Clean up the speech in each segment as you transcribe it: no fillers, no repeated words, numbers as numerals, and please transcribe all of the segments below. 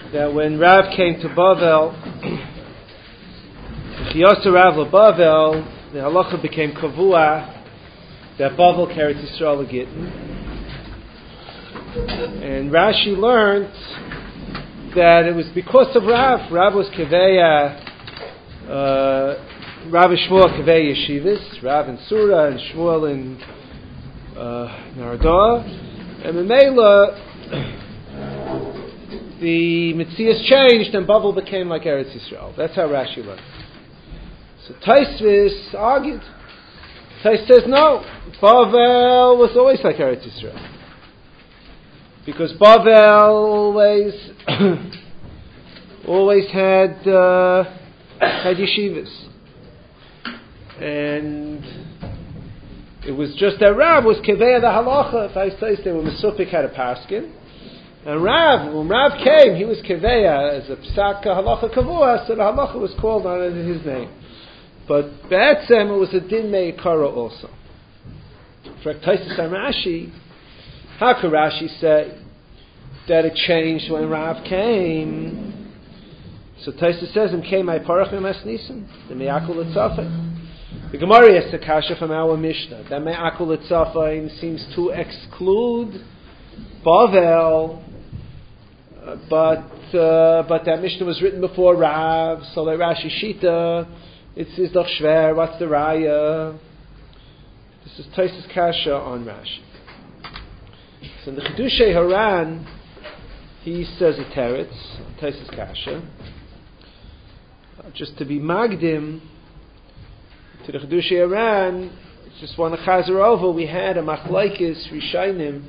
that when Rav came to Bavel, Chiyasa Rav LeBavel, the halacha became kavua that Bavel carried Yisrael Gittin. And Rashi learned that it was because of Rav. Rav was Keveya, Rav and Shmuel Keveya Yeshivas, Rav in Surah and Shmuel in Narada. And Memela, the Metzias changed and Bavel became like Eretz Yisrael. That's how Rashi learned. So Taisvis argued. Tais says no, Bavel was always like Eretz Yisrael. Because Bavel always had yeshivas. And it was just that Rav was Keveya the halacha. Tais they were Mesupik had a paskin. And when Rav came, he was Keveya as a Psak halacha kavua, so the halacha was called on his name. But Be'etzem, it was a din me'ikara also. For Taisus and Rashi, how could Rashi say that it changed when Rav came? So Taisus says, "Im my parach me'mas nisan the me'akul etzafim." The Gemara has a kasha from our Mishnah that me'akul etzafim seems to exclude Bavel, but that Mishnah was written before Rav, so like Rashi Shita. It's doch schwer. What's the raya? This is Taisus Kasha on Rashi. So in the Chiddushei Haran, he says a teretz, Taisus Kasha. Just to be magdim to the Chiddushei Haran, just want to chazer over. We had a machlaikis rishayim.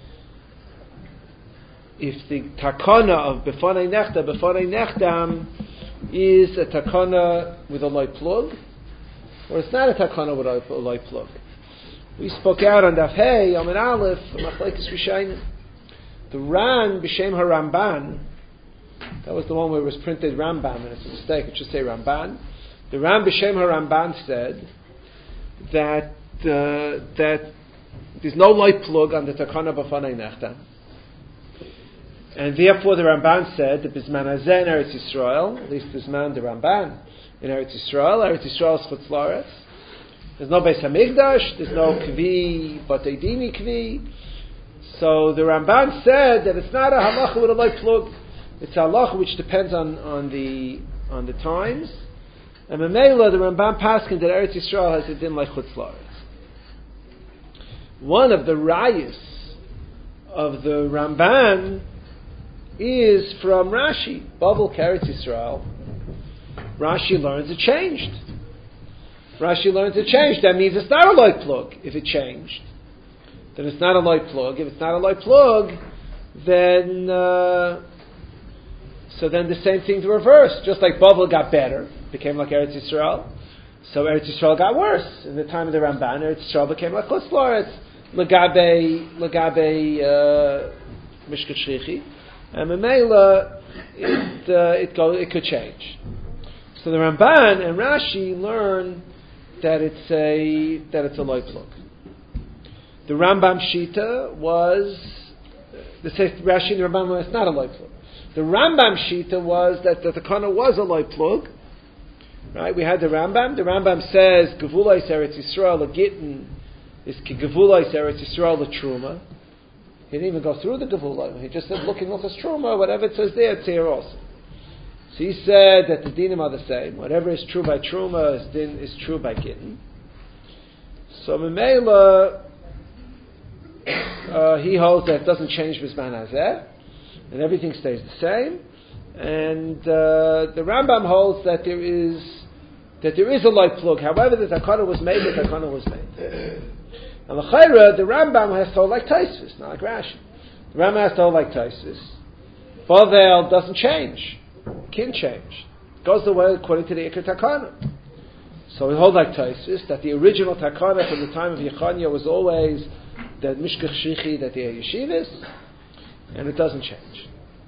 If the takana of befanei nechdam is a takana with a light plug, or it's not a takana with a light plug. We spoke out on Daf Hey, Amid Aleph, Machlekes Rishayim. The Ran B'Shem HaRamban, that was the one where it was printed Ramban, and it's a mistake, it should say Ramban. The Ran B'Shem HaRamban said that there's no light plug on the takana b'fanei nechdam. And therefore the Ramban said the Bisman Hazeh in Eretz Yisrael, at least Bisman the Ramban in Eretz Yisrael is Chutz La'aretz. There's no Beis Hamikdash, there's no Kvi, Batei Dini Kvi. So the Ramban said that it's not a halacha with a light plug. It's a halacha which depends on the times. And Memela, the Ramban paskin that Eretz Yisrael has a din like Chutz La'aretz. One of the rayas of the Ramban is from Rashi. Bavel carried Yisrael. Rashi learns it changed. That means it's not a light plug. If it changed, then it's not a light plug. If it's not a light plug, then so then the same thing to reverse. Just like Bavel got better, became like Eretz Yisrael, so Eretz Yisrael got worse. In the time of the Ramban, Eretz Yisrael became like Chutz La'aretz. Legabe Mishkat Shlichi. And Memela, it could change. So the Ramban and Rashi learn that it's a light plug. The Rambam Shita was Rashi and the Rambam was not a light plug. The Rambam Shita was that the takana was a light plug. Right? We had the Rambam. The Rambam says Gevulais Eretz Yisrael a Gittin is ki Gevulais Eretz Yisrael a Truma. He didn't even go through the Gevula. He just said, looking at the Truma, whatever it says there, it's here also. So he said that the dinim are the same. Whatever is true by Truma is true by Gittin. So Memela, he holds that it doesn't change Bisman Hazeh, and everything stays the same. And the Rambam holds that there is a light plug. However, the takana was made. And the Rambam has to hold like Taisvis, not like Rashi. The Rambam has to hold like Taisvis. Bavel doesn't change. Can't change. It goes the way according to the Iker Takana. So we hold like Taisvis, that the original Takana from the time of Yechanya was always that Mishkach Shlichi, that they are Yeshivas, and it doesn't change.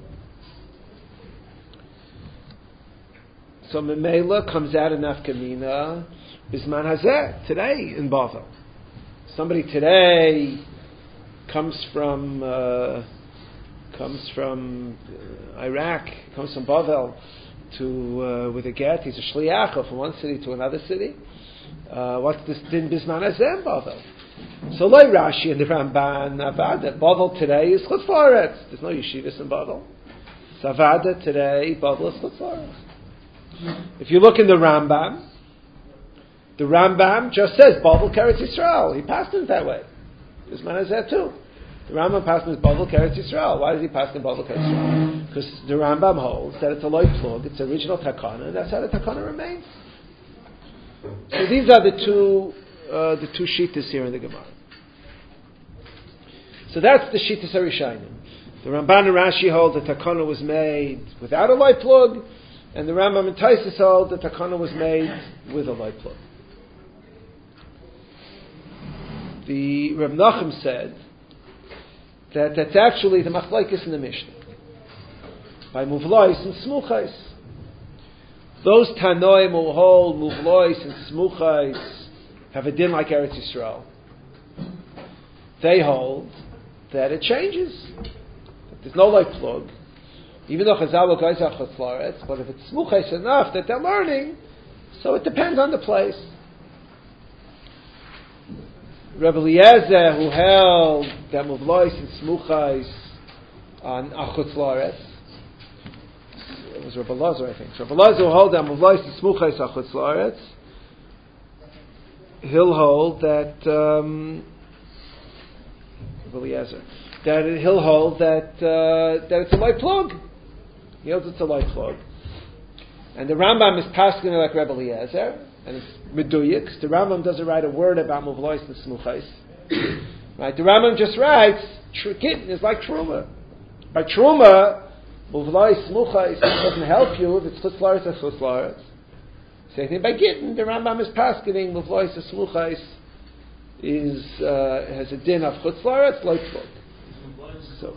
So Memela comes out of Nafkamina Bisman Hazeh, today in Bavel. Somebody today comes from comes from Iraq, comes from Bavel to with a get. He's a shliach from one city to another city. What's this din bisman azem Bavel? So like Rashi and the Ramban Avada, Bavel today is Chutz La'aretz. There's no yeshivas in Bavel. So Avada today, Bavel is Chutz La'aretz. If you look in the Rambam just says Bavel Keretz Yisrael. He passed it that way. Bisman azem too. The Rambam passed in Bavel Keretz Yisrael. Why does he pass in Bavel Keretz Yisrael? Because the Rambam holds that it's a loy plug, it's original takana, and that's how the takana remains. So these are the two shittas here in the Gemara. So that's the shittas Harishayim. The Ramban and Rashi hold that takana was made without a loy plug, and the Rambam and Taisus hold that takana was made with a loy plug. The Reb Nachum said that that's actually the machlokes in the Mishnah by muvlois and smuchais. Those tanoim who hold muvlois and smuchais have a din like Eretz Yisrael. They hold that it changes. That there's no like plug, even though Chazal lo gaizach Chutz La'aretz, but if it's smuchais enough that they're learning, so it depends on the place. Rebbe Eliezer, who held that muvlois and smuchais on Chutz La'aretz, it was Rebbe Eliezer, I think. So Rebbe Eliezer will hold that muvlois and smuchais on Chutz La'aretz. He'll hold that Rebbe Eliezer, that he'll hold that it's a light plug. He holds it's a light plug, and the Rambam is passing like Rebbe Eliezer. And it's meduyik. The Rambam doesn't write a word about muvlois and smuchais. Right? The Rambam just writes gittin is like truma. By truma, muvlois smuchais doesn't help you if it's Chutz La'aretz or Chutz La'aretz. Same thing by gittin. The Rambam is paskening muvlois and smuchais has a din of Chutz La'aretz like plug. So.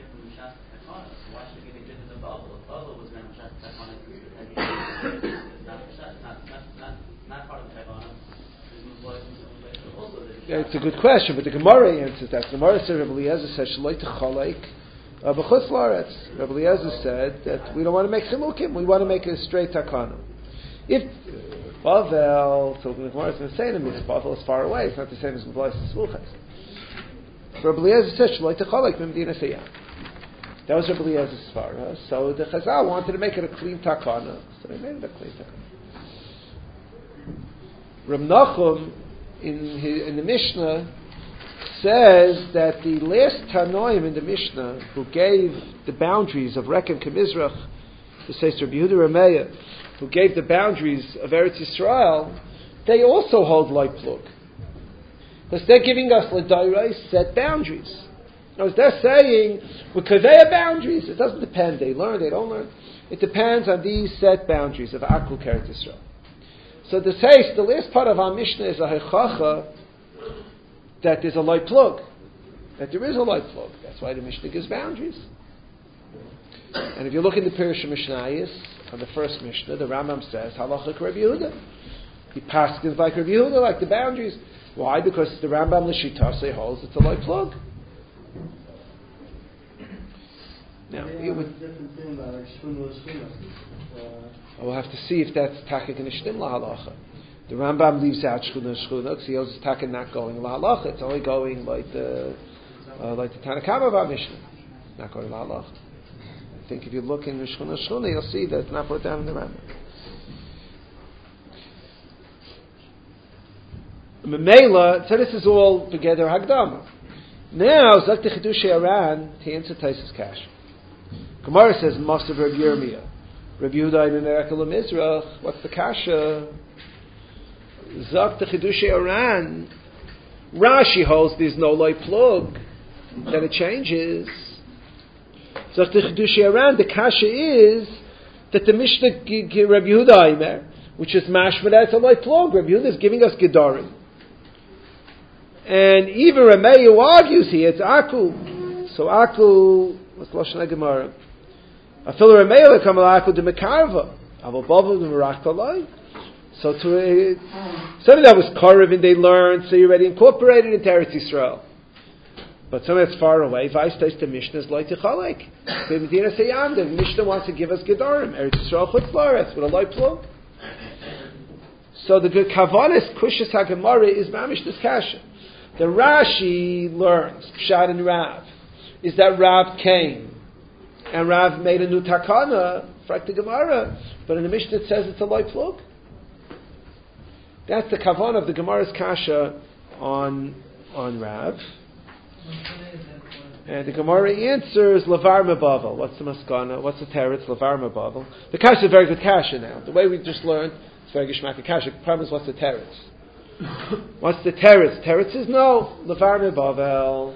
Yeah, it's a good question, but the Gemara answers that. The Gemara said, Rebbe Eliezer said, "Shaloi techalek b'chutz la'aretz." Rebbe Eliezer said that we don't want to make chilukim; we want to make a straight takana. If Bavel, so the Gemara is going to say to me, Bavel is far away; it's not the same as Muvlois and Smuchais. Rebbe Eliezer said, "Shaloi techalek b'medina seyam." That was Rebbe Eliezer's svara. So the Chazal wanted to make it a clean takana, so they made it a clean takana. Reb Nachum in the Mishnah says that the last Tanoim in the Mishnah who gave the boundaries of Rekem Kemizrach, the says Rabbi Yehuda Rameya, who gave the boundaries of Eretz Yisrael, they also hold light plug. Because they're giving us l'dairai set boundaries. As they're saying, because they have boundaries, it doesn't depend. They learn, they don't learn. It depends on these set boundaries of Akul Keret Yisrael. So the last part of our Mishnah is a hechacha that there's a light plug. That there is a light plug. That's why the Mishnah gives boundaries. And if you look in the Pirush Mishnayos, on the first Mishnah, the Rambam says, Halacha Rabbi Yehuda. He passes like Rabbi Yehuda, like the boundaries. Why? Because the Rambam L'Shitase holds it's a light plug. Now, it would, we'll have to see if that's takik and ishtim la halacha. The Rambam leaves out shchuna because he holds takik not going la halacha. It's only going like the Tanakama of our Mishnah, not going la halacha. I think if you look in the shchuna, you'll see that it's not put down in the Rambam. Memela, so this is all together Hagdama. Now, Zakti Chidush Aran to answer Taisus Kash. Gemara says, Master Rabbi Yirmiyah. Rabbi Yehuda in Erekel Mizrach. What's the kasha? Zakti Chidush Aran. Rashi holds there's no light plug. Then it changes. Zakti Chidush Aran. The kasha is that the Mishnah Rabbi Yehuda Imer, which is mashma, that's a light plug. Rabbi Yehuda is giving us Gedarim. And even Rameyu argues here, it's Aku. So Aku, what's Lashon Gemara? Afil Rameyu come Aku de Mekarva. Aval Bavu de Merak Talai. So something that was Korev and they learned, so you already incorporated into Eretz Yisrael. But somewhere it's far away. Vaistais the Mishnah is loy tichalek. The Medina Seyam, the Mishnah wants to give us Gedarim. Eretz Yisrael Chutz La'aretz with a loy plug. So the Kavanis Kushas HaGemara is mamish this kasha. The Rashi learns Pshat and Rav is that Rav came and Rav made a new takana for the Gemara, but in the Mishnah it says it's a loy plug. That's the kavan of the Gemara's kasha on Rav. And the Gemara answers Lavar Mebavel. What's the maskana? What's the teretz? Lavar Mebavel. The kasha is a very good kasha now. The way we just learned, it's very geshmak kasha. The problem is what's the teretz? What's the teretz? Teretz is no Lavar Mebavel.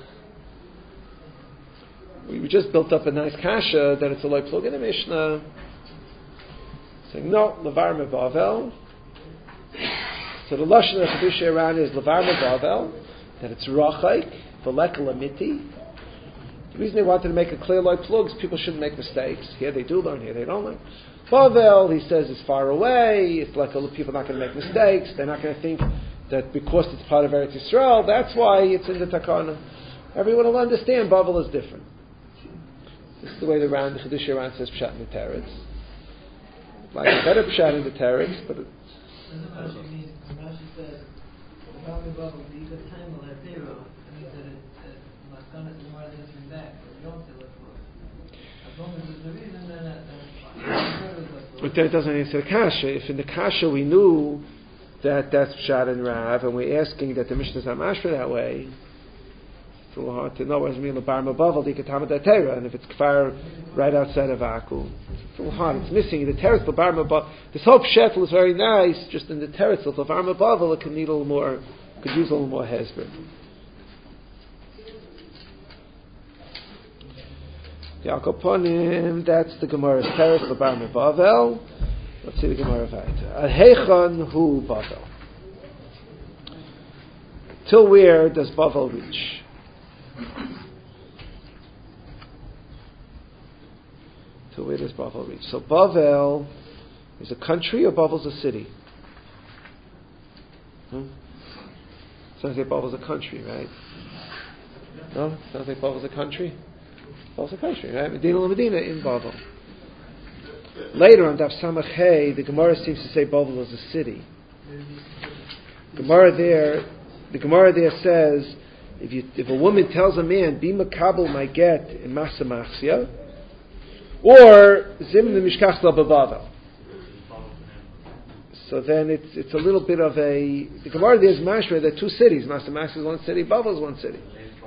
We just built up a nice kasha that it's a loy plug in the Mishnah. Saying no Lavar Mebavel. So the lashon of Chiddushei Ran is Lavar Mebavel, that it's rachaik. The lekelamiti. The reason they wanted to make a clear loy plugs, people shouldn't make mistakes. Here they do learn, here they don't learn. Bavel, he says, is far away. It's like people are not going to make mistakes. They're not going to think that because it's part of Eretz Yisrael, that's why it's in the takana. Everyone will understand Bavel is different. This is the way the Chiddushei Ran says pshat in the teretz. Like a better pshat in the teretz, but but that doesn't answer the kasha. If in the kasha we knew that that's Pshat and Rav, and we're asking that the Mishnah is not mashra that way, it's a little hard to know what does it mean Labar Mebavel Dikatama Datera, and if it's kfar right outside of Aku, it's a little hard. It's missing the teretz Labar Mebavel. This whole pshetel is very nice, just in the teretz of Labar Mebavel it could need a little more, could use a little more hesber. Yakoponim, that's the Gemara's teretz Labar Mebavel. Let's see the Gemara weiter. Ahechon hu Bavel. Till where does Bavel reach? Till where does Bavel reach? So Bavel is a country or Bavel's a city? Sounds like Bavel's a country, right? No? Sounds like Bavel's a country? Bavel's a country, right? Medina Medina in Bavel. Later on Daf Samach Hey, the Gemara seems to say Bavel is a city. The Gemara there says if a woman tells a man be makabel my get in Masa Machsia, or zim the mishkach Bavel. So then it's a little bit of a. The Gemara there is mashma. There are two cities. Masa Machsia is one city. Bavel is one city.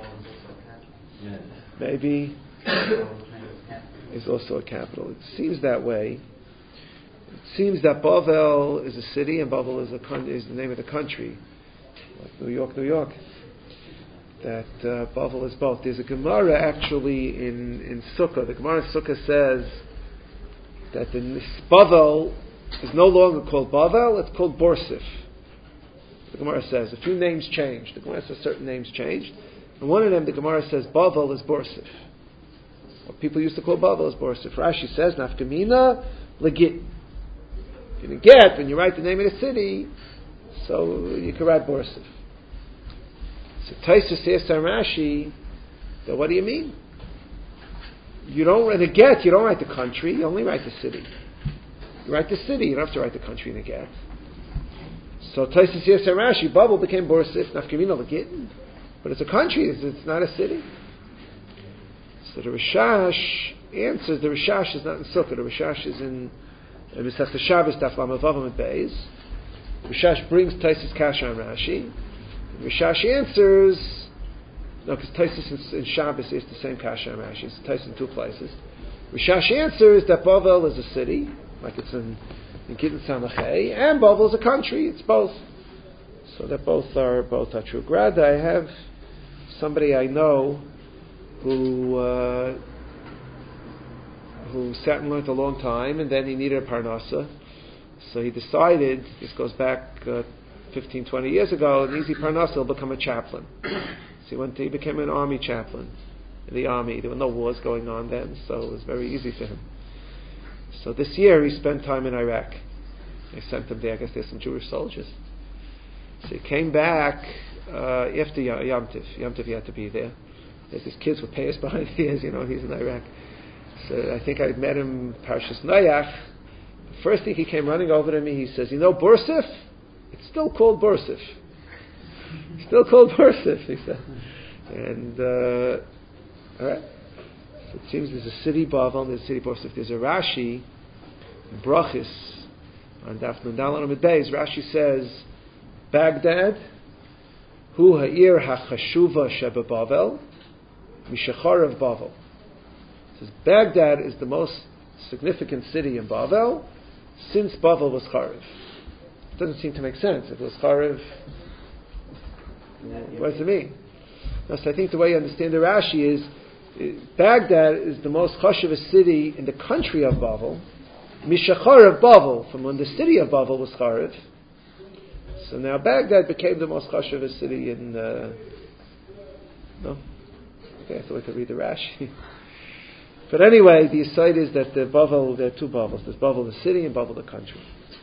Maybe. Is also a capital. It seems that way. It seems that Bavel is a city and Bavel is the name of the country, like New York. That Bavel is both. There's a Gemara actually in Sukkah. The Gemara in Sukkah says that the Bavel is no longer called Bavel; it's called Borsif. The Gemara says a few names changed. The Gemara says certain names changed, and one of them, the Gemara says Bavel is Borsif. What people used to call Bavel is Borsif. Rashi says, Nafkamina legit. In a get, when you write the name of the city, so you can write Borsif. So Taisus says to Rashi, that what do you mean? You don't in a get, you don't write the country, you only write the city. You write the city, you don't have to write the country in a get. So Taisus says to Rashi, Bavel became Borsif, Nafkamina legit. But it's a country, it's not a city. So the Rishash answers, the Rishash is not in Sukkah, the Rishash is in Masechta Shabbos, Daf Lamavav and Beis. The Rishash brings Taisus Kasha on Rashi. The Rishash answers, no, because Taisus in Shabbos is the same Kasha on Rashi, it's Taisus in two places. Rishash answers that Bavel is a city, like it's in Gittin Samachay, and Bavel is a country, it's both. So that both are true. Grad, I have somebody I know who sat and learned a long time, and then he needed a parnasa. So he decided, this goes back 15, 20 years ago, an easy parnasa, he'll become a chaplain. So he became an army chaplain in the army. There were no wars going on then, so it was very easy for him. So this year he spent time in Iraq. They sent him there, I guess there's some Jewish soldiers. So he came back after Yom Tiv. Yom Tiv he had to be there. There's these kids with payas behind his, he's in Iraq. So I think I met him, Parshas Noach. The first thing he came running over to me, he says, Bursif? It's still called Bursif. Still called Bursif, he said. And, alright. So it seems there's a city Bavel and there's a city Bursif. There's a Rashi, in Brachis, on Daf Nundal and Beis. Rashi says, Baghdad, Hu ha'ir ha'chashuva sheba Bavel, Mishacharav Bavel. It says Baghdad is the most significant city in Bavel since Bavel was Chariv. It doesn't seem to make sense. If it was Chariv, what does it mean? No, so I think the way you understand the Rashi is Baghdad is the most chashuv city in the country of Bavel, Mishacharav Bavel, from when the city of Bavel was Chariv. So now Baghdad became the most chashuv city in. No? Okay, I thought I could read the Rashi. But anyway, the aside is that there are two Bavels. There's Bavel the city and Bavel the country.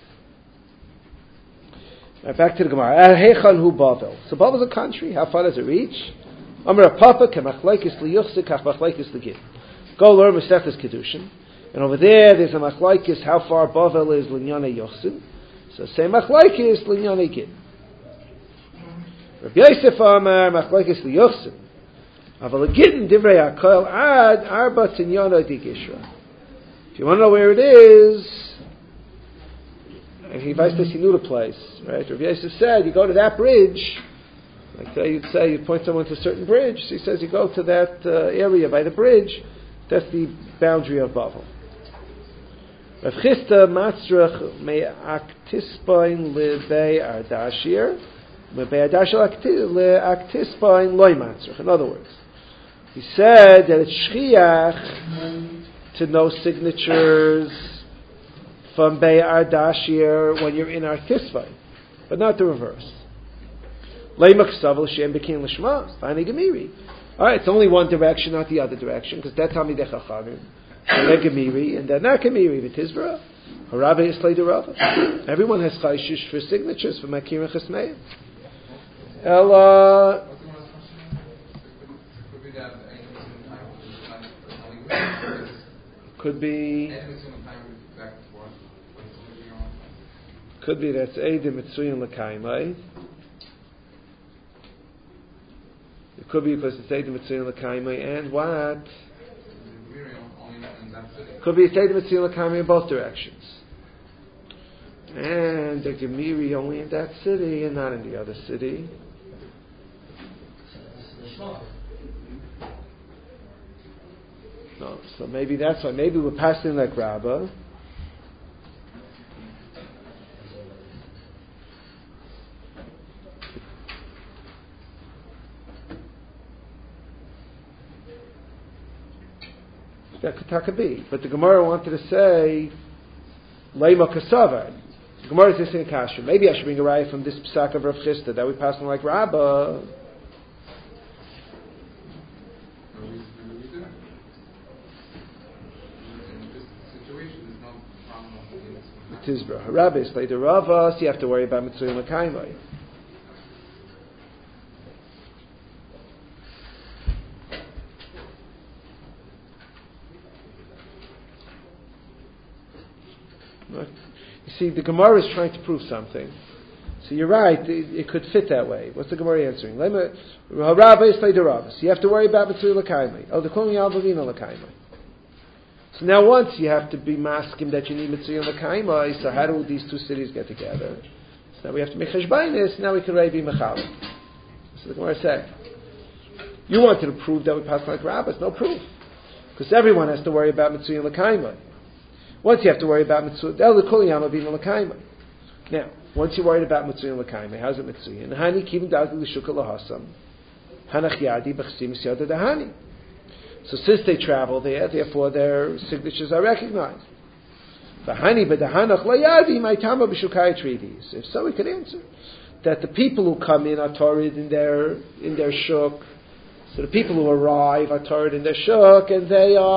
Right, back to the Gemara. Hechan hu Bavel. So Bavel is a country. How far does it reach? Amar Papa kemachlaikis liyuchse kach machlaikis ligid. Go learn Masechtas Kedushin. And over there's a machlaikis how far Bavel is linyane yochsin. So say machlaikis linyane gid. Rabbi Yosef Amar machlaikis liyuchsin. Aval gidin divrei hakol ad arba tinyana digishra. If you want to know where it is, and he knew the place, right? Rabbi Yosef said, you go to that bridge. Like you'd point someone to a certain bridge. So he says you go to that area by the bridge. That's the boundary of Bavel. Rav Chisda matzrach me'aktispain lebei ardashir, lebei ardashir le'aktispain loy matzrach. In other words, he said that it's shchiach to know signatures from Bei Ardashir when you're in Artisvai, but not the reverse. Leimak Saval Shem Bekin Lishma, Fani Gemiri. Alright, it's only one direction, not the other direction, because that's Hamidei Chachamim. They're Gemiri, and they're not Gemiri, V'tizvara. Harabe is Slei Derava. Everyone has Chayshish for signatures for Makir and Chesmeim. Ella. Could be that's Eidim Mitsuyin L'Kaimai. It could be because it's Eidim Mitsuyin L'Kaimai and what? Could be it's Eidim Mitsuyin L'Kaimai in both directions. And the Gemiri only in that city and not in the other city. No, so maybe that's why. Maybe we're passing like Rabbah. That could be. But the Gemara wanted to say Leima Kasava. The Gemara is saying Kasha. Maybe I should bring a raya from this Psak of Rav Chisda that we pass on like Rabbah. Tizbra. Rabbi is later Rava, so you have to worry about Mitzuyim L'Kaimai. You see, the Gemara is trying to prove something. So you're right, it could fit that way. What's the Gemara answering? Rabbi is later Rava, so you have to worry about Mitzuyim L'Kaimai. Oh, the Kol Yalvavina L'Kaimai. So now once you have to be masking that you need Mitzuyim L'Kaimai, so how do these two cities get together? So now we have to make Cheshbainis, now we can already be Mechal. So the Gemara said, you wanted to prove that we pass like rabbis, no proof. Because everyone has to worry about Mitzuyim L'Kaimai. Once you have to worry about Mitzuyim, now, once you're worried about Mitzuyim L'Kaimai, how's it Mitzuyim? Hani kivim da'ati l'shuka l'hasam, hanach yadi b'chsim yada dahani. So since they travel there, therefore their signatures are recognized. If so, we could answer that the people who come in are Torrid in their shuk. So the people who arrive are Torrid in their shuk, and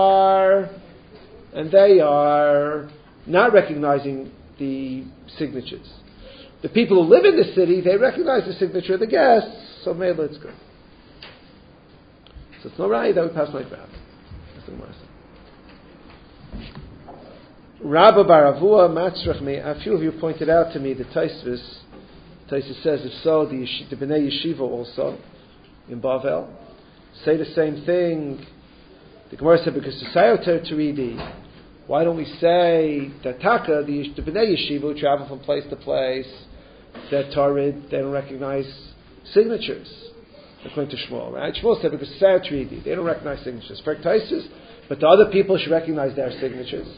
they are not recognizing the signatures. The people who live in the city, they recognize the signature of the guests, so Mela, it's good. So it's no right that we pass like Rav. That's the Gemara says. Rabba Baravua Matzrach me. A few of you pointed out to me the Taisvis says, if so, the Bnei Yeshiva also in Bavel say the same thing. The Gemara said, because to Sayoter Teridi, why don't we say that Taka, the Bnei Yeshiva who travel from place to place, that Tarid, they don't recognize signatures, according to Shmuel, right? Shmuel said, because to Sayoter Teridi, they don't recognize signatures. For Taisus, but the other people should recognize their signatures.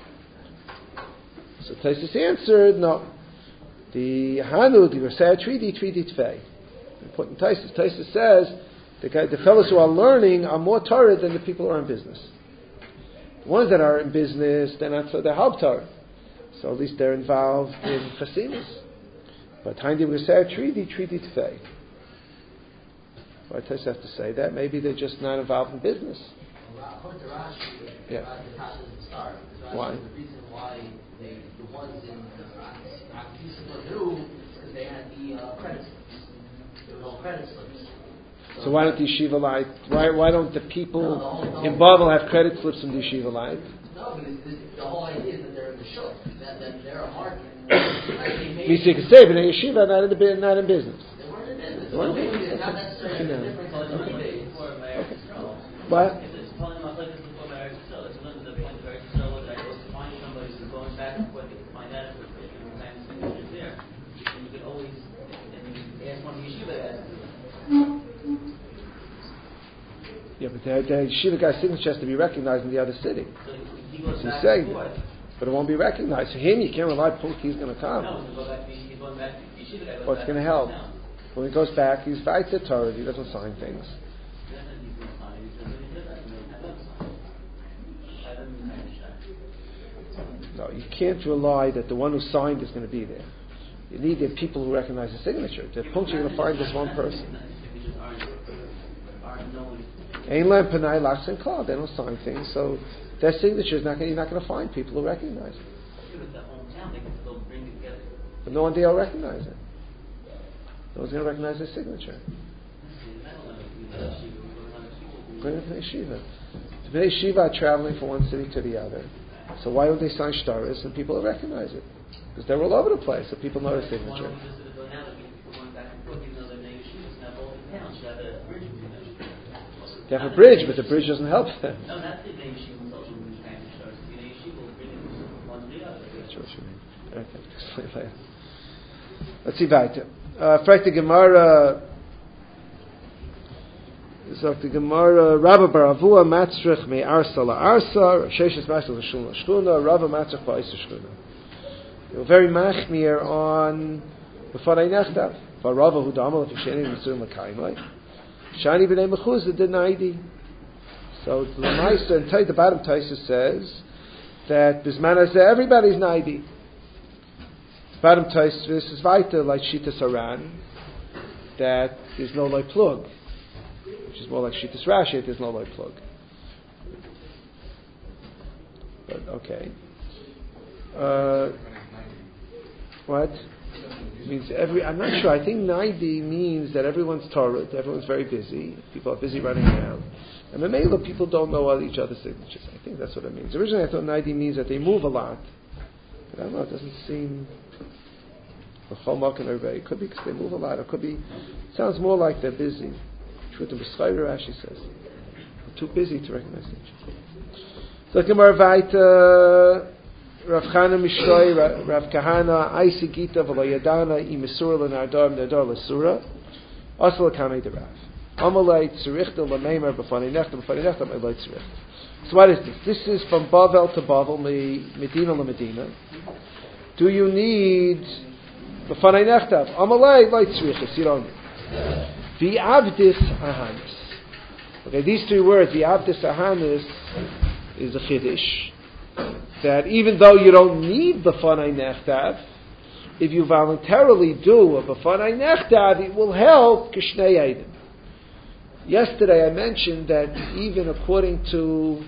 So Taisus answered, no. The Hanu, the Sayoter Teridi Tfei. Important Taisus. Taisus says, the fellows who are learning are more Torah than the people who are in business. The ones that are in business, they're not so, they're half Torah. So at least they're involved in Chassimus. But Haindi will say, treaty Tfei. Why Taisus has to say that? Maybe they're just not involved in business. Yeah. Why? The reason why the ones in the new, because they had the credit slips. There were no credit slips. So why don't the Yeshiva Light? Why don't the people in Babel have credit slips from the Yeshiva Light? No, because the whole idea is that they're in the shul, that they're a market. You can say, but in Yeshiva not in business. They weren't in business. They weren't in business. Not necessarily a difference on the days. What? It's telling them like this before marriage itself. It's a limit of the point of marriage itself. That I go to find somebody who's going back and forth to find that if the time signature is there. And you could always ask one of the yeshiva guys. Yeah, but the Yeshiva guy's signature has to be recognized in the other city. So he goes back saying and forth. But it won't be recognized. For him, you can't rely on he's going to come. No, he's going back to the yeshiva guy. What's going to help? When he goes back, he's fights the Torah. He doesn't sign things. No, you can't rely that the one who signed is going to be there. You need the people who recognize the signature. The punch you're going to find is one person. Ein Lam Panai Lachs and Klal. They don't sign things, so their signature is you're not going to find people who recognize it. But no one there will recognize it. No one's going to recognize their signature. Bring it to the yeshiva. The Bnei Yeshiva are traveling from one city to the other. So why don't they sign shtaris and people will recognize it? Because they're all over the place, so people know the signature. They have a bridge, but the bridge doesn't help them. No, that's the name she will social media stars. The name she will bring it one to the other. That's what you mean. Okay, explain later. Let's see weiter. Fragt die Gemara, sagt die Gemara, Rabba Baravua Matzrich me Arsa la Arsa, Sheshes Matzrich la Shulna Shulna, Rabba Matzrich ba Isa Shulna. They were very machmir on B'fanei Nechtav. Barava hu damal if Yisheni Mitzur L'kaimai. Shani b'nei Mechuzah did naidi. So the Lamaisa and the bottom Taisa says that Bisman Hazeh everybody's naidi. Bottom Taisa this is weiter like Shita Saran that there's no loy plug, which is more like Shita Rashi. There's no loy plug. But okay. What? It means I'm not sure. I think 90 means that everyone's Torah, everyone's very busy. People are busy running around. And Mamela, people don't know all each other's signatures. I think that's what it means. Originally I thought 90 means that they move a lot. But I don't know, it doesn't seem... It could be because they move a lot. It could be... It sounds more like they're busy. Truth and B'schayra, Rashi says. They're too busy to recognize signatures. So Gemara Vaita... Rav Chana Mishloi, Rav Kahana, Aisi Gita, V'lo Yadana, Imisura L'nardar, M'nardar L'sura, Asal L'kamei D'Rav. Amalei Tzurichta L'meimer B'fanei Nechta, B'fanei Nechta, Amalei Tzurichta. So what is this? This is from Bavel to Bavel, Medina L'Medina. Do you need B'fanei Nechta? Amalei L'ay Tzurichta, you don't need. V'avdis Ahanis. Okay, these three words, V'avdis Ahanis, is a Chiddush. That even though you don't need B'fanei Nechtav, if you voluntarily do a B'fanei Nechtav, it will help Kishnei Eidim. Yesterday I mentioned that even according to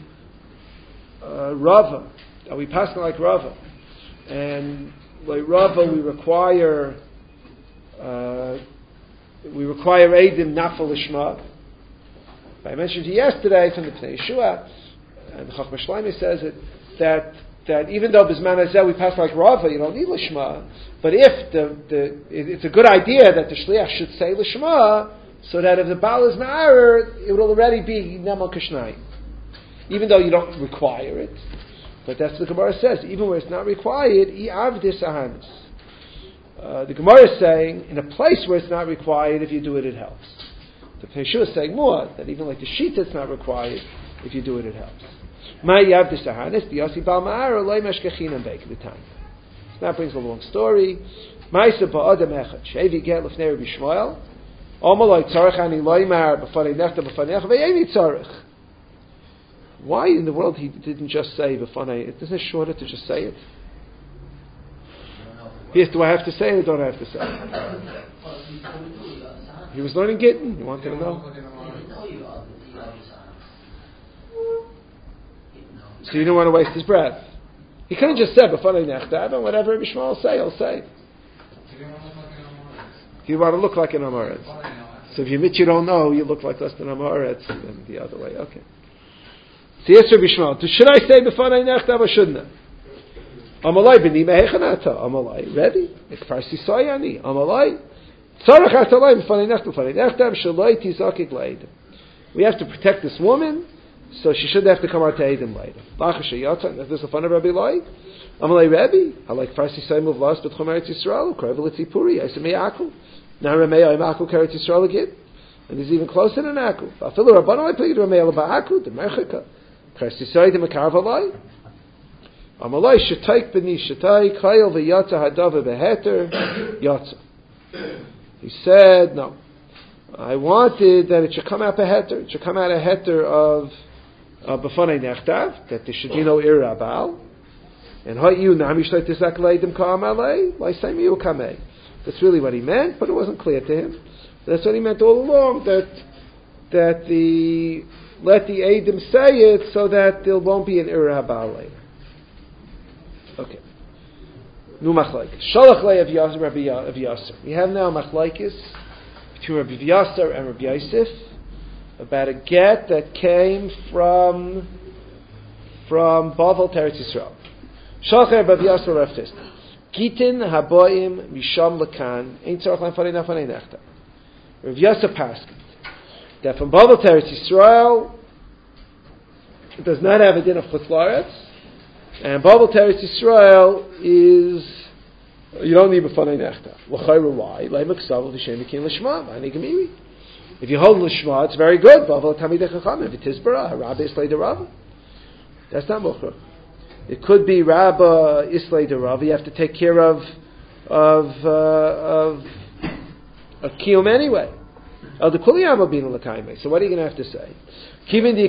Rava, we pass like Rava, and like Rava we require Eidim Nafal Lishma, I mentioned to you yesterday from the Pnei Yeshua, and the Chachma Shlomo says it, that even though Bisman Hazeh we pass like Rava, you don't need Lishma, but if it's a good idea that the Shliach should say Lishma, so that if the Baal is Ma'arer, it will already be Nemal Kashnai. Even though you don't require it. But that's what the Gemara says. Even where it's not required, I'avdis Ahanis. The Gemara is saying, in a place where it's not required, if you do it, it helps. The Pnei Yeshua is saying more, that even like the Shita, it's not required, if you do it, it helps. My I'avdis Ahanis, the Yossi Baal Ma'arer, Loi Meshkechinam Beik, the time. So that brings a long story. Ma'isa Ba'adam Echad, Shevi Get Lefnei Rabbi Shmuel, Omaloi Tzarech Ani Loimar, B'fanei Nechta B'fanei Ve'yeni Tzarech. Why in the world he didn't just say B'fanei? Isn't it shorter to just say it? Yes, do I have to say it or don't I have to say it? He was learning Gittin. You wanted to know? So you didn't want to waste his breath. He could have just said B'fanei Nechta, and whatever Rabbi Shmuel will say, he'll say. You want to look like an Amoritz. So if you admit you don't know, you look like less than Amoritz, then the other way. Okay. So yes, Rabbi Shmuel. Should I say B'fanei Nechtav or shouldn't I? Amalai b'ni mehechanata. Amalai. Ready? Ekfarsi soyani. Amalai. Tzarech atalai b'fanei Nechtav shaloi tizakik leidim. We have to protect this woman, so she shouldn't have to come out to Eidim later. Lachash hayotzan. Is this a fun of Rabbi Loi? Amalei Rebbe. I like Farsi soy move lost b'tchum Eretz Yisrael. Krevel etzipuri. I say me'akul. Now Ramei I'm akul Eretz Yisrael again. And he's even closer than akul. Afilu Rabbanu I played Ramei l'ba'akul. The merchika. Farsi the Makarvalai. Amalai Shataik B'ni Shatai Chayil V'Yatza Hadava B'Heter Yatza. He said, no. I wanted that it should come out B'Heter. It should come out a Heter of B'Fanei Nechtav, that there should be no Ir Rabal. And Ha'yu Nami Shleit Tizak Leidim Ka'amalei L'Isayim Yu Kamei. That's really what he meant, but it wasn't clear to him. That's what he meant all along, that the let the Eidim say it so that there won't be an Ir Habal later. Okay. Nu machlaikis. Shalach lei of Yasser. We have now machlaikis between Rabbi Yasser and Rabbi Yosef about a get that came from Bavel Teretz Yisrael. Shalach lei Rabbi Yasser Rav Tisna. Gitin haboim misham lekan ein tzarach lefanei nechta. Rabbi Yasser paskin that from Bavel Teretz Yisrael it does not have a din of Chutz La'aretz, and Bavel Teretz Yisrael is you don't need B'fanei Nechta. L'chayra why? Leimak Savel V'Shem Mekin L'Shma V'Ani Gemiri. If you hold L'Shma, it's very good. Bavel Tamidei Chacham. If it is Bara, Rabbi Islay de Rava. That's not Mochra. It could be Rabba Islay de Rava. You have to take care of Kiyum anyway. So what are you going to have to say? You're going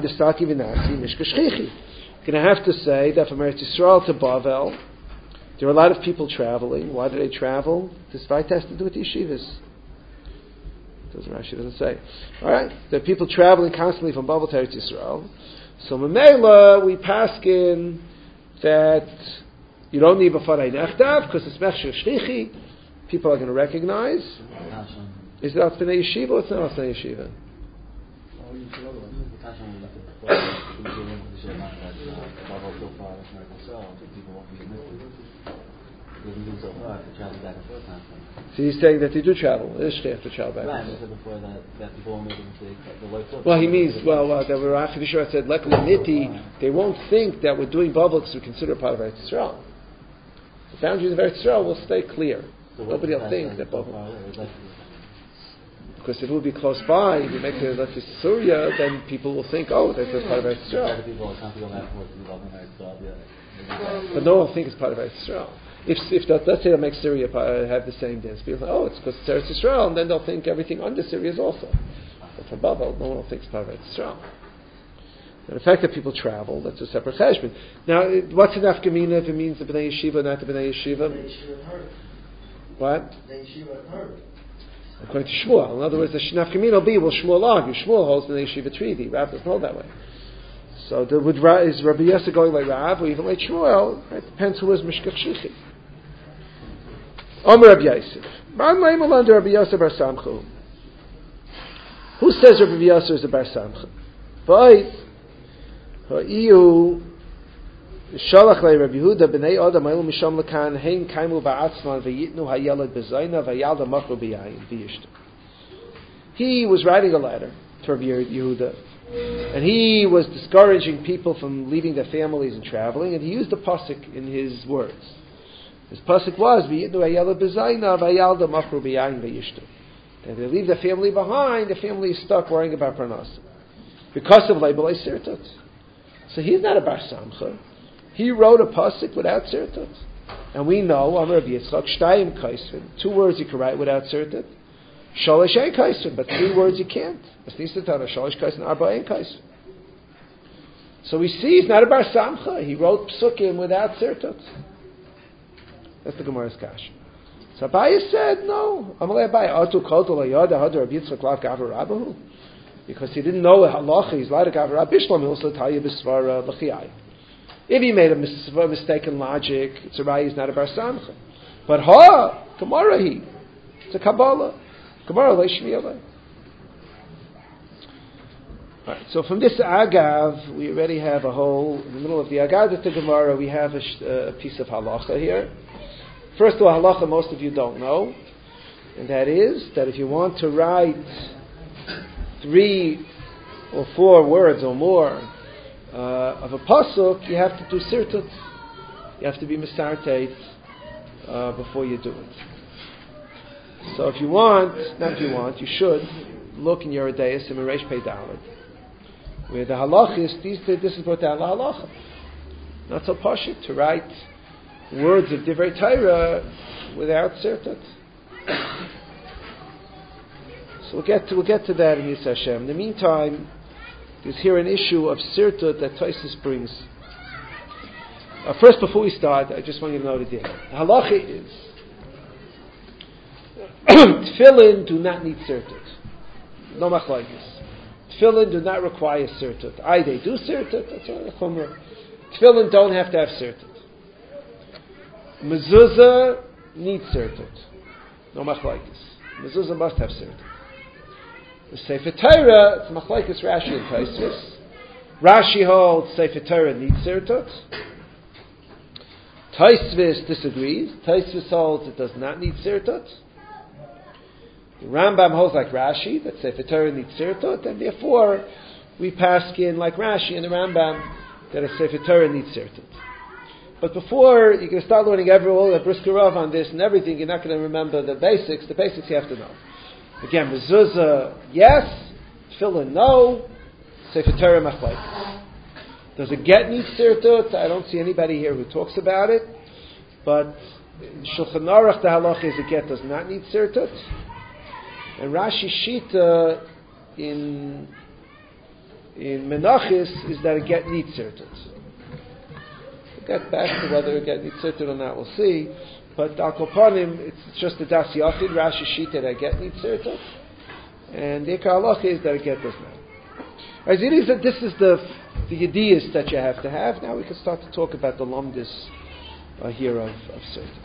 to have to say that from Eretz Yisrael to Bavel, there are a lot of people traveling. Why do they travel? This fight has to do with yeshivas. Rashi doesn't say. All right, there are people traveling constantly from Bavel to Eretz Yisrael. So Mamela, we paskin that you don't need B'fanei Nechtav because it's Mechsher Shlichi. People are going to recognize. Is it out B'nai Yeshiva or it's not out B'nai Yeshiva? So he's saying that they do travel. It is shliach to travel back. Right, I said before that people will make a mistake. Well, he means, that we're after the Shura said, Lekul they won't think that we're doing Bavel because we consider it part of Eretz Yisrael. The boundaries of Eretz Yisrael will stay clear. So nobody will think that Bavel. Because if it will be close by, if you make it like Surya, then people will think, that's part of Eretz Yisrael. But no one will think it's part of Eretz Yisrael. If let's say they'll make Syria have the same dance, people think, it's because it's Eretz Yisrael, and then they'll think everything under Syria is also. But for Bavel, no one will think it's part of Eretz Yisrael. And the fact that people travel, that's a separate cheshbon. Now, what's an afkamina if it means the B'nai Yeshiva, not the B'nai Yeshiva? What? According to Shmuel. In other words, the nafkamina will be, Shmuel argue. Shmuel holds B'nai Yeshiva treaty. Rav doesn't hold that way. So is Rabbi Yosef going like Rav, or even like Shmuel? It depends who is Mishkach Shichi. Omer Rabbi Yosef. Man leimal under Rabbi Yosef bar Samchu. Who says Rabbi Yasser is a Bar Samcha? But Ha'iyu Shalach lei Rabbi Yehuda b'nei Adam a'ilu misham lekan hein kaimu ba'atzman v'yitnu ha'yalad b'zayna v'yalda machru b'yayin v'yishtu. He was writing a letter to Rabbi Yehuda, and he was discouraging people from leaving their families and traveling, and he used a pasuk in his words. His pasuk was v'yitnu ha'yalad b'zayna v'yalda machru b'yayin v'yishtu. If they leave their family behind, the family is stuck worrying about parnasa because of Leibel Sirtut. So he's not a Bar Samcha. He wrote a pasuk without Sirtut. And we know, Amar Rabbi Yitzchak, Shtayim Kaisvin, 2 words you can write without Sirtut. Shalish Ein Kaisvin, but 3 words you can't. Shalish Kaisvin, Arba Ein Kaisvin. So we see he's not a Bar Samcha. He wrote psukim without Sirtut. That's the Gemara's Kash. So Abaye said, no. Amalei Abaye, Atu Kotel Ayada Hadar Rabbi Yitzchak Lav Gavar Rabbahu. Because he didn't know halacha, he's allowed to Gavar Rabbi Bishlam, he'll also tell you Bisvara L'chiyai. If he made a mistake in logic, it's a right, he's not a Bar Samcha. But Gemara he. It's a Kabbalah. Gemara Leishmi Alei. Alright, so from this Agav, we already have a whole, in the middle of the Agav to Gemara, we have a piece of halacha here. First of all, halacha most of you don't know, and that is that if you want to write 3 or 4 words or more of a pasuk, you have to do sirtut. You have to be misarteit before you do it. So if you want, not if you want, you should look in your Adayas in Reish Pei Daled, where the halachis, this is brought down la halacha. Not so pashut to write words of Divrei Torah without sirtut. So we'll get to that in Yis Hashem. In the meantime, there's here an issue of sirtut that Tosfos brings. First, before we start, I just want you to know the deal. The halacha is tefillin do not need sirtut. No machlokes. Tefillin do not require sirtut. They do sirtut. That's all the chumrah. Tefillin don't have to have sirtut. Mezuzah needs sirtut. No machlokes. Mezuzah must have sirtut. The Sefer Torah, it's machlokes Rashi and Tosfos. Rashi holds Sefer Torah needs sirtut. Tosfos disagrees. Tosfos holds it does not need sirtut. The Rambam holds like Rashi that Sefer Torah needs sirtut, and therefore we paskin like Rashi and the Rambam that a Sefer Torah needs sirtut. But before you can start learning all the Brisker Rav on this and everything, you're not going to remember the basics. The basics you have to know. Again, mezuzah, yes. Tefillin, no. Sefer Torah, machlokes. Does a get need sirtut? I don't see anybody here who talks about it. But in Shulchan Aruch, the halacha is a get does not need sirtut. And Rashi Shita in Menachis is that a get needs sirtut. We'll get back to whether a get needs sirtut or not, we'll see. But Al Kopanim, it's just the Das Yachid, Rashi Shita, that a get needs sirtut. And the Ikar halacha is that a get does not. As it is that this is the ideas that you have to have. Now we can start to talk about the lumdis here of sirtut.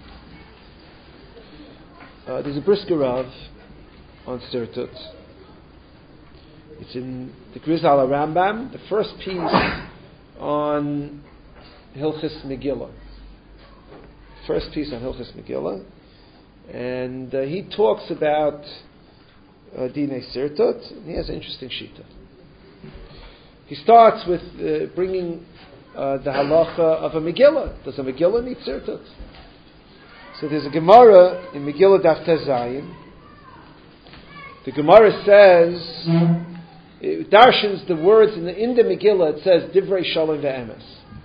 There's a Brisker Rav on sirtut. It's in the Grizal Rambam, the first piece on Hilchis Megillah. First piece on Hilchis Megillah. And he talks about Dinei Sirtut. He has an interesting shita. He starts with bringing the halacha of a Megillah. Does a Megillah need Sirtut? So there's a Gemara in Megillah Daf Tezayin. The Gemara says, it darshans the words in the Megillah, it says, Divrei Shalom ve'emes.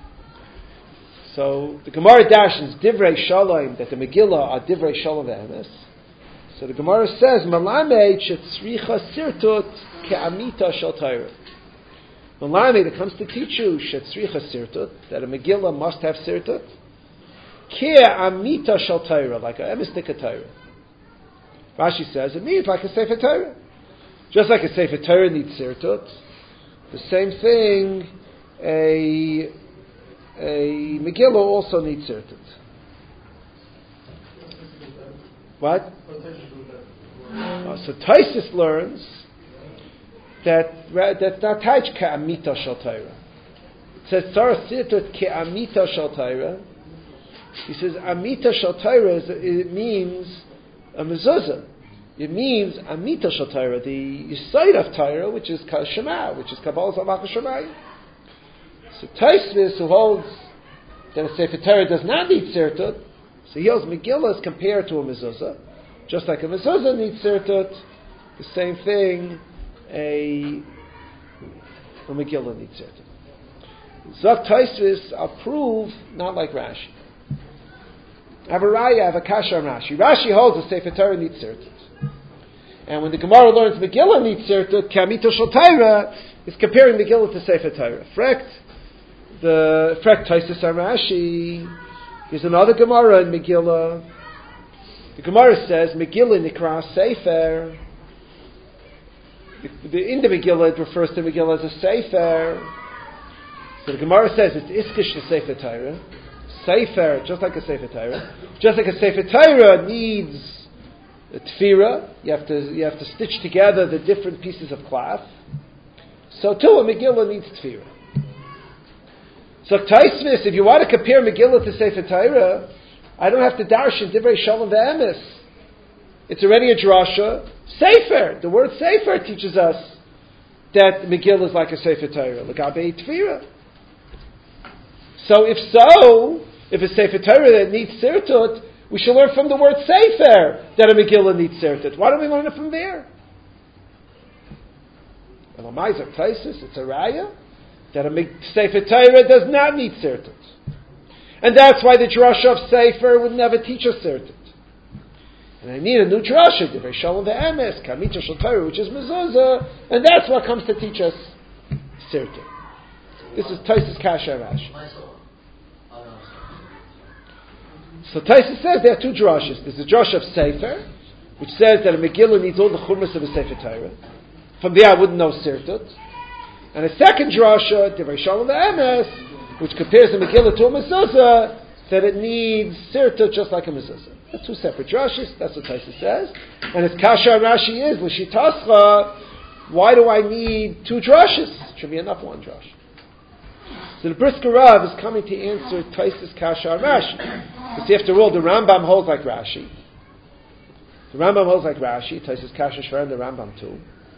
So the Gemara darshans Divrei Shalom, that the Megillah are Divrei Shalom ve'emes. So the Gemara says, Malamed shetzricha sirtut ke'amita shel Torah. Malamed, it comes to teach you, shetzricha sirtut, that a Megillah must have sirtut, ke'amita shel Torah, like a emistika Torah. Rashi says it means like a Sefer Torah. Just like a Sefer Torah needs sirtut, the same thing, a Megillah also needs sirtut. What? So Tosfos learns that's not taich ke'amita shel Torah. It says tzara sirtut ke'amita shel Torah. He says amita shel Torah it means a mezuzah. It means amita shel Torah, the side of Torah, which is Shema, which is Kabbalah Zalach Shemayim. So Tosfos, who holds that a Sefer Torah does not need sirtut, so he holds Megillah is compared to a mezuzah. Just like a mezuzah needs sirtut, the same thing, a Megillah needs sirtut. Zok Tosfos, I'll prove, not like Rashi. I have a raya, I have a kasha on Rashi. Rashi holds the Sefer Torah needs sirtut. And when the Gemara learns Megillah needs sirtut, Kamito Shel Torah is comparing Megillah to Sefer Torah. Frekt Tosfos on Rashi. There's another Gemara in Megillah. The Gemara says Megillah Nikra Sefer. In the Megillah it refers to Megillah as a Sefer. So the Gemara says it's Iskish to Sefer Torah. Sefer, just like a Sefer Torah. Just like a Sefer Torah needs a tefira, you have to stitch together the different pieces of cloth. So too, a Megillah needs tefira. So Tosfos, if you want to compare Megillah to Sefer Torah, I don't have to darshan Divrei Shalom ve'emes. It's already a drasha. Sefer, the word Sefer teaches us that Megillah is like a Sefer Torah, l'gabei tefira. So if a Sefer Torah that needs sirtut, we should learn from the word Sefer that a Megillah needs sirtut. Why don't we learn it from there? And Lamaizer Tosfos, it's a raya that a Sefer Torah does not need sirtut. And that's why the drasha of Sefer would never teach us sirtut. And I need a new drasha, Divrei Shalom ve'emes, Kamita Shel Torah, which is mezuzah, and that's what comes to teach us sirtut. This is Tosfos Kasha Rashi. So Tosfos says there are two drashas. There's a drash of Sefer, which says that a Megillah needs all the chumras of a Sefer Torah. From there I wouldn't know sirtut. And a second drasha, Divrei Shalom ve'emes, which compares a Megillah to a mezuzah, that it needs sirtut just like a mezuzah. They're two separate drashas. That's what Tosfos says. And as Kasha Rashi is, l'shitascha, why do I need two drashas? Should be enough one drash. So the Brisker Rav is coming to answer Tosfos Kasha on Rashi. Because after all, the Rambam holds like Rashi. The Rambam holds like Rashi. Tosfos Kasha Shvar and the Rambam too.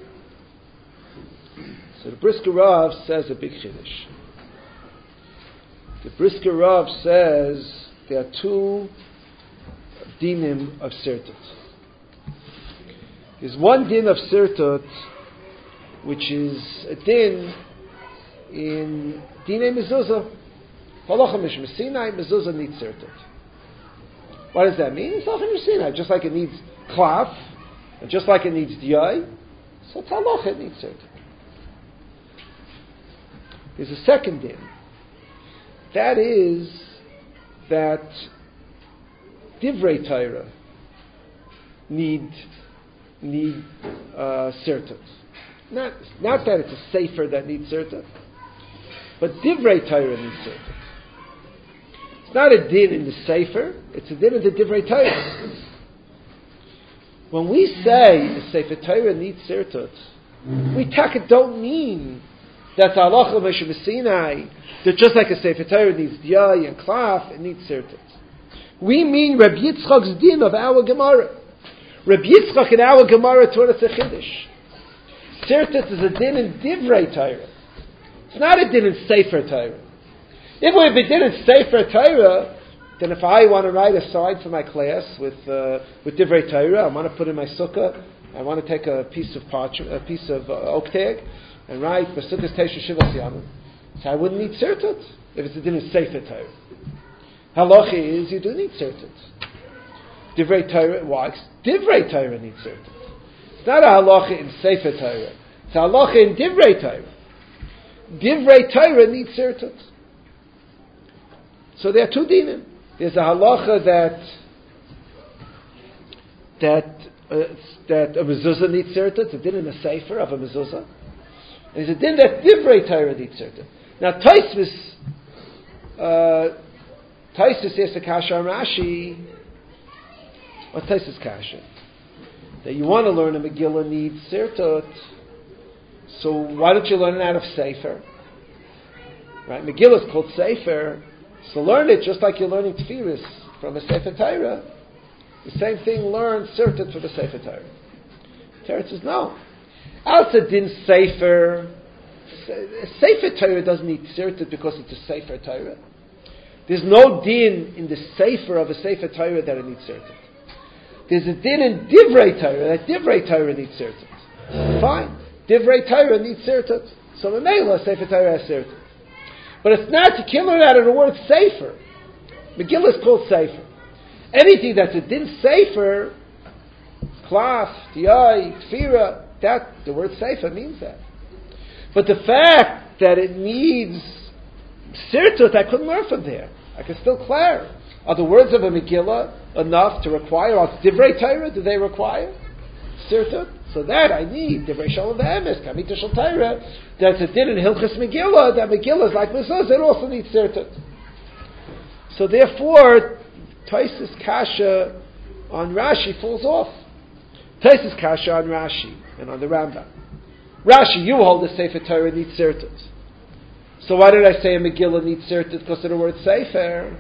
So the Brisker Rav says a big chiddush. The Brisker Rav says there are two dinim of sirtut. There's one din of sirtut, which is a din in Dinei Mezuzah. Halacha Mishmah Sinai, Mezuzah needs sirtut. What does that mean? It's Halacha Mishmah Sinai. Just like it needs klaf, and just like it needs diyai, so it's halacha, it needs sirtut. There's a second din. That is that Divrei Torah need sirtut. Not that it's a sefer that needs sirtut, but Divrei Torah needs sirtut. It's not a din in the sefer; it's a din in the Divrei Torah. When we say a Sefer Torah needs sirtut, we don't mean that's halacha Moshe Sinai, that just like a Sefer Torah needs diyai and klaf, it needs sirtut. We mean Rabbi Yitzchak's din of our Gemara. Rabbi Yitzchak in our Gemara taught us a chiddush. Sirtut is a din in Divrei Torah. It's not a din in Sefer Torah. If it would be din in Sefer Torah, then if I want to write a side for my class with Divrei Torah, I want to put in my sukkah, I want to take a piece of oak tag, and write B'sukkahs Teisha Shivas Yamim. So I wouldn't need sirtut if it's a din in Sefer Torah. Halacha is you do need sirtut. Divrei Torah, why? Divrei Torah needs sirtut. It's not a halacha in Sefer Torah. It's a halacha in Divrei Torah. Divrei Torah needs sirtut. So there are two dinim. There's a halacha that a mezuzah needs sirtut. It's a din in a sefer of a mezuzah. And there's a din that Divrei Torah needs sirtut. Now Tosfos says to Kasha on Rashi. What's Tosfos Kasha? That you want to learn a Megillah needs sirtut. So why don't you learn it out of Sefer? Right? Megillah is called Sefer, so learn it just like you're learning Tfiris from a Sefer Torah. The same thing, learn Sirtut for the Sefer Torah. Torah says no. Alsa din Sefer. Sefer Torah doesn't need Sirtut because it's a Sefer Torah. There's no din in the Sefer of a Sefer Torah that it needs Sirtut. There's a din in Divrei Torah that Divrei Torah needs Sirtut. Fine. Divrei Torah needs Sirtut. So Memela, Sefer Torah has Sirtut. But it's not, you can't learn out of the word Sefer. Megillah is called Sefer. Anything that's a din Sefer, Klaf, Tiyai, Tfira, that, the word Sefer means that. But the fact that it needs Sirtut, I couldn't learn from there. I can still clear. Are the words of a Megillah enough to require, or Divrei Torah, do they require Sirtut? So that I need Divrei Shalom V'emes, Kamita Shel Torah. That's a din in Hilchas Megillah. That Megillah is like Mezuzah. It also needs Sirtut. So therefore, Taisus Kasha on Rashi falls off. Taisus Kasha on Rashi and on the Rambam. Rashi, you hold the Sefer Torah needs Sirtut. So why did I say a Megillah needs Sirtut? Because of the word Sefer.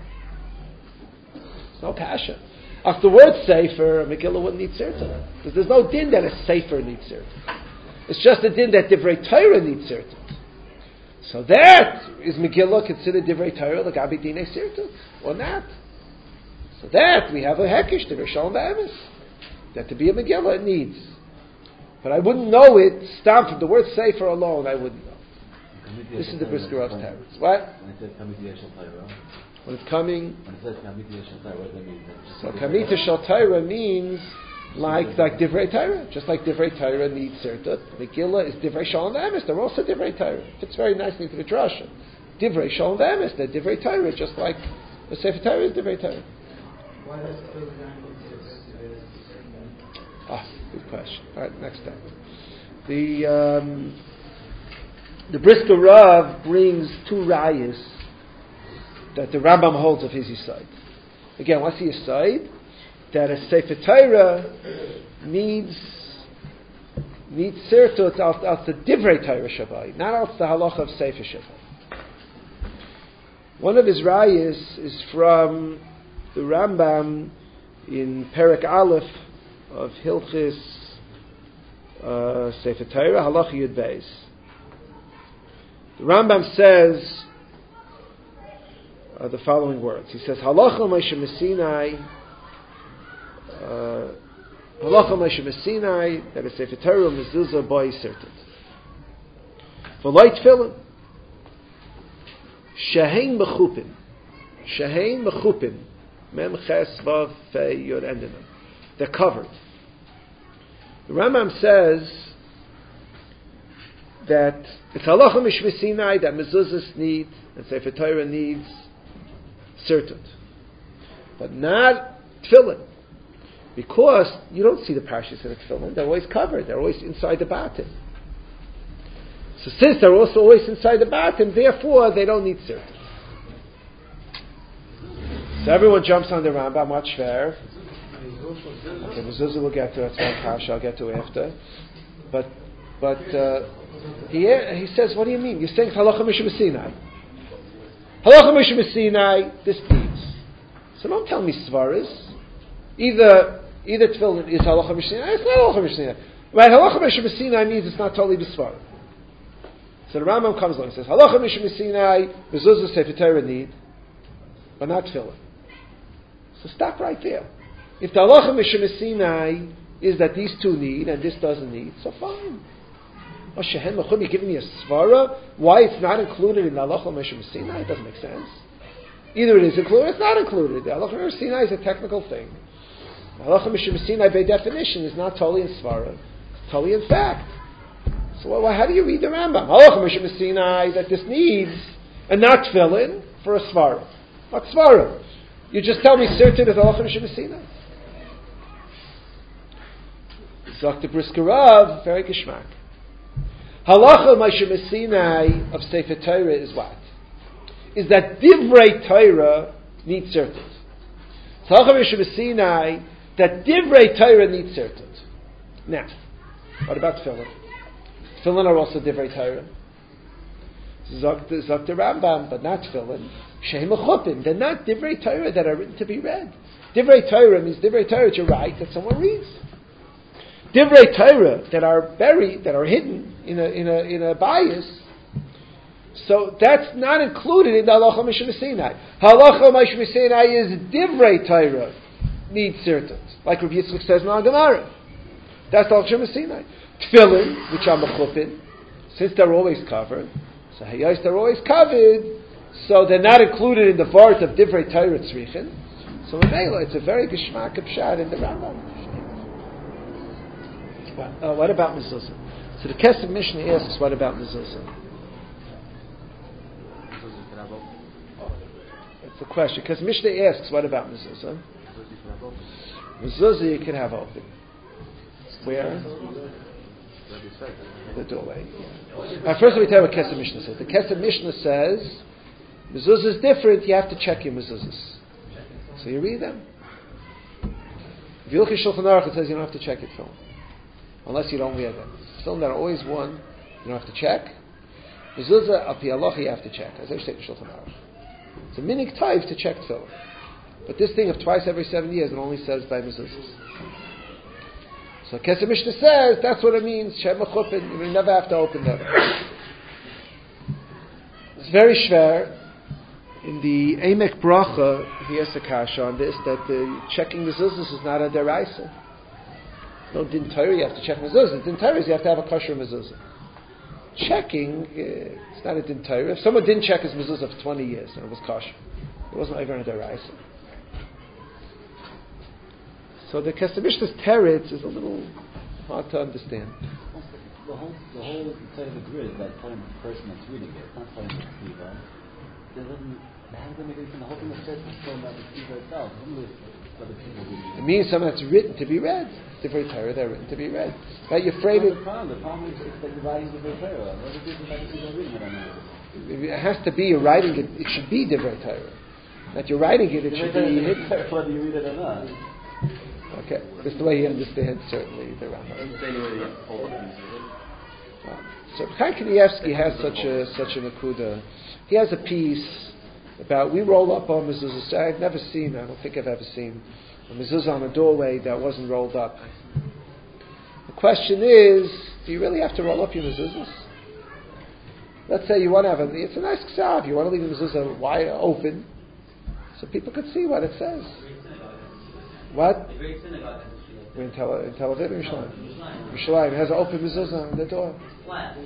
It's no Kasha. If the word Sefer, a Megillah wouldn't need Sirtut. Because there's no din that a Sefer needs Sirtut. It's just a din that Divrei Torah needs Sirtut. So that is Megillah considered Divrei Torah, like Abi Dinei Sirtut, or not. So that we have a Hekish, Divrei Shalom V'emes. That to be a Megillah it needs. But I wouldn't know it, stamp from the word Sefer alone, I wouldn't know. This is the Brisker of Teretz. What? When it's coming. When it says Kamita Shel Torah, what does that mean? So Kamita Shel Torah means like Divrei Torah. Just like Divrei Torah needs Sirtut. Megillah is Divrei Shalom V'emes. They're also Divrei Torah. Fits very nicely into the Drasha. Divrei Shalom V'emes. They're Divrei Torah, just like the Sefer Torah is Divrei Torah. Why does Good question. All right, next time. The Brisker Rav brings two rayas that the Rambam holds of his Yisod. Again, what's the Yisod? That a Sefer Torah needs Sirtut out the Divrei Torah Shabbai, not out the halacha of Sefer Shabbai. One of his rayas is from the Rambam in Perek Aleph of Hilchis Sefer Torah, halacha Yud Beis. The Rambam says the following words. He says, Halacha Moshe Messinai, Halacha Moshe Messinai, that is Sefer Torah Mezuzah Boi Sirtut. V'loi Tefillin, Shehein Mechupin, Mem Ches Vav Fei Yod Endina. They're covered. The Rambam says that it's halacha mishmei Sinai that mezuzahs need and Sefer Torah needs Sirtut, but not tefillin, because you don't see the parashas in the tefillin. They're always covered. They're always inside the batim. So since they're also always inside the batim, therefore they don't need Sirtut. So everyone jumps on the Rambam. What's fair? Okay, mezuzah we'll get to. That's one kasha I'll get to after. But he says, what do you mean? You're saying halacha mishum Sinai. Halacha mishum Sinai, this needs. So don't tell me svaris. Either tefillin is halacha mishum Sinai, it's not halacha mishum Sinai. Right, halacha mishum Sinai means it's not totally b'svar. So the Rambam comes along and says, halacha mishum Sinai, mezuzah Sefer Torah need, but not tefillin. So stop right there. If the halacha mishum Sinai is that these two need and this doesn't need, so fine. You're giving me a svara why it's not included in the halacha mishum Sinai? It doesn't make sense. Either it is included or it's not included. The halacha mishum Sinai is a technical thing. The halacha mishum Sinai by definition is not totally in svara, it's totally in fact. So how do you read the Rambam? Halacha mishum Sinai that this needs and not tefillin for a svara. What svara? You just tell me certain is halacha mishum Sinai. Dr. Brisker Rav, very geschmack. Halacha mishum Sinai of Sefer Torah is what? Is that Divrei Torah needs Sirtut. So halacha mishum Sinai that Divrei Torah needs Sirtut. Now, what about tefillin? Tefillin are also divrei Torah. Zok the Rambam, but not tefillin. Shehem mechupin. They're not divrei Torah that are written to be read. Divrei Torah means divrei Torah that you write that someone reads. Divrei Torah that are buried, that are hidden in a bias. So that's not included in the Halacha Mishnah Sinai. Halacha Mishnah Sinai is divrei Torah need sirtut, like Rabbi Yitzchak says in the Gemara. That's the Halacha Mishnah Sinai. Tefillin, which are mechupin, since they're always covered. So hayos they're always covered, so they're not included in the vart of divrei Torah tzrichin. So it's a very geshmak pshat in the Rambam. What about mezuzah? So the Kesef Mishnah asks, what about mezuzah? It's the question. Because Mishnah asks, what about mezuzah? Mezuzah you can have open. Where? The doorway. First, let me tell you what Kesef Mishnah says. The Kesef Mishnah says mezuzah is different. You have to check your mezuzahs. So you read them. If you look at Shulchan Aruch, it says you don't have to check it film, unless you don't wear them. Film that are always one, you don't have to check. Mezuzah al pi halacha you have to check. As I say in Shulchan Aruch, it's a minig taiv to check film. But this thing of twice every 7 years, it only says by mezuzahs. So Kesef Mishnah says that's what it means. Shem mechupin, you never have to open them. It's very shver. In the Emek Bracha, he has a kasha on this, that checking mezuzahs is not a deraisa. No din Torah, you have to check mezuzahs. Din Torah is you have to have a kosher mezuzah. Checking, it's not a din Torah. If someone didn't check his mezuzah for 20 years and it was kosher, it wasn't even a deraisa. So the Kesef Mishnah's teretz is a little hard to understand. The whole side of the grid, that telling the person that's reading it, it's not telling the Ksiva. How does that make anything? The whole thing of says is telling about the Ksiva itself. It means something that's written to be read. Divrei Torah, they're written to be read. Right? You're afraid of... The problem is that you're writing Divrei Torah. What is it about the Ksiva reading it? I don't know. It has to be, you're writing it, it should be Divrei Torah. That you're writing it, it should be hidden. Whether you read it or not. Okay, that's the way he understands, certainly, the Rambam. So Chaim Kanievsky has such a nakuda. He has a piece about, we roll up on mezuzah. I don't think I've ever seen a mezuzah on a doorway that wasn't rolled up. The question is, do you really have to roll up your mezuzahs? Let's say you want to have it's a nice ksav, you want to leave the mezuzah wide open, so people could see what it says. What? We're in Tel Aviv, in Yerushalayim. It has an open mezuzah on the door. Flat.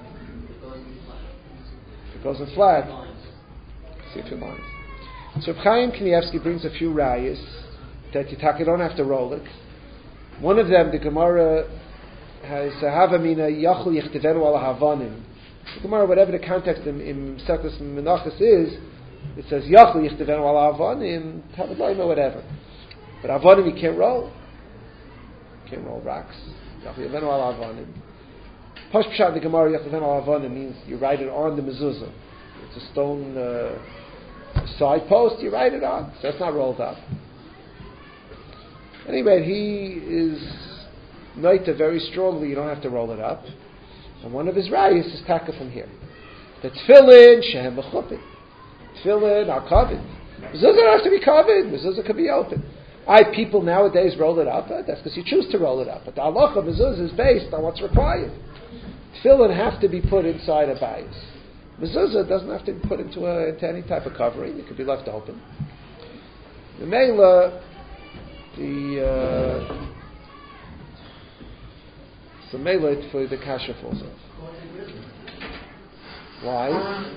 It goes in flat. See if you mind. So Chaim Kanievsky brings a few rayas that you don't have to roll it. One of them, the Gemara has hava mina yachol yichtevenu ala havanim. The Gemara, whatever the context in Sekus Menachos is, it says yachol yichtevenu ala havanim, tavadloim or whatever. But havanim you can't roll. You can't roll rocks. Yachol yichtevenu ala havanim. Pash pshat the Gemara yachol yichtevenu ala havanim means you write it on the mezuzah. It's a stone side post, you write it on, so it's not rolled up. Anyway, he is noita very strongly, you don't have to roll it up. And one of his rayas is taka from here. The tefillin, shehem b'chupin. Tefillin are covered. Mezuzah don't have to be covered, mezuzah could be open. People nowadays roll it up, that's because you choose to roll it up. But the halacha of mezuzah is based on what's required. Tefillin have to be put inside a bias. Mezuzah doesn't have to be put into any type of covering. It could be left open. The Mela, so Mela for the kasha falls off. Why?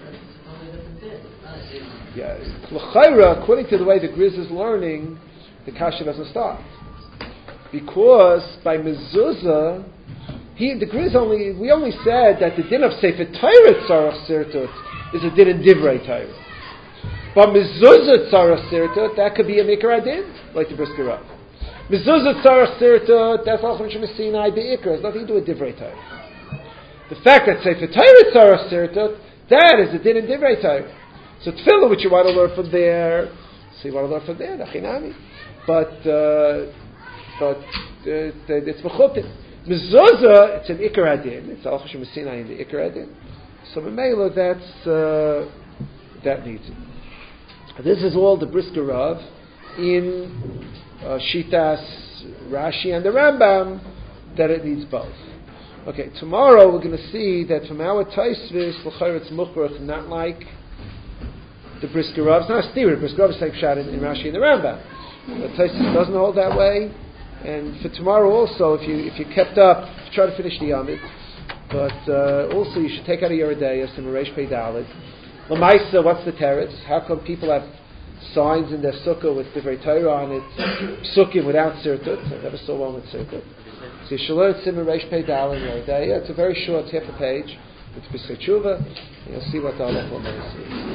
Yeah, l'chayra, according to the way the Grizz is learning, the kasha doesn't start because by mezuzah. The Grizz we only said that the din of Sefer Torah Tzarach Sirtut is a din in Divrei Torah. But Mezuzah Tzarach Sirtut, that could be a Mikra din, like the Brisker Rav. Mezuzah Tzarach Sirtut, that's also from Sinai Be'ikra, has nothing to do with Divrei Torah. The fact that Sefer Torah Tzarach Sirtut, that is a din in Divrei Torah. So Tefillah, which you want to learn from there, Nachinami. But it's Mechupin. Mezuzah, it's an Ikar Adin. It's Al Chashem Sinai in the Ikar Adin. So Memela, that needs it. This is all the Brisker Rav in Shitas, Rashi, and the Rambam, that it needs both. Okay, tomorrow we're going to see that from our Taisvis, l'chayr it's Mukhrach, not like the Brisker Rav. It's not a steer. Brisker Rav is like Pshat in Rashi and the Rambam. But Taisvis doesn't hold that way. And for tomorrow also, if you kept up, try to finish the Yamid. But also you should take out of your Adayas and Reish Pei Dalet. L'maisa, what's the teretz? How come people have signs in their sukkah with Divrei Torah on it, psukim without sirtut? I never saw one with sirtut. So you should learn Simon Reish Pei Dalet in your Adayah. It's a very short half a page. It's Pesach Tshuva. You'll see what the halacha is.